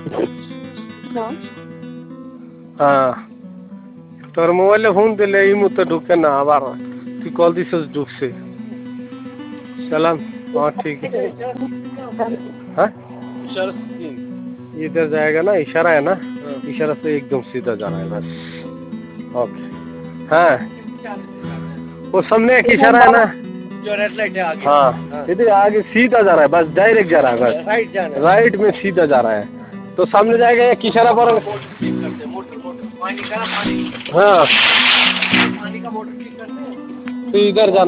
हाँ তোর মোবাইলে ফোন দিলে এই মুহূর্তে ঢুকে না, আবার তুই কল দিছিস ঢুকছে। সালাম। हाँ ठीक है। हाँ इधर जाएगा ना, इशारा है ना, इशारा से एकदम सीधा जाना है बस। ओके। हाँ वो सामने एक इशारा है ना, जो रेड लाइट है आगे। हाँ इधर आगे सीधा जा रहा है, बस डायरेक्ट जा रहा है, बस राइट जाना है, राइट में सीधा जा रहा है। तो सामने जाएगा एक इशारा पर। हाँ पानी का मोटर ठीक करते हैं, तो इधर जाना।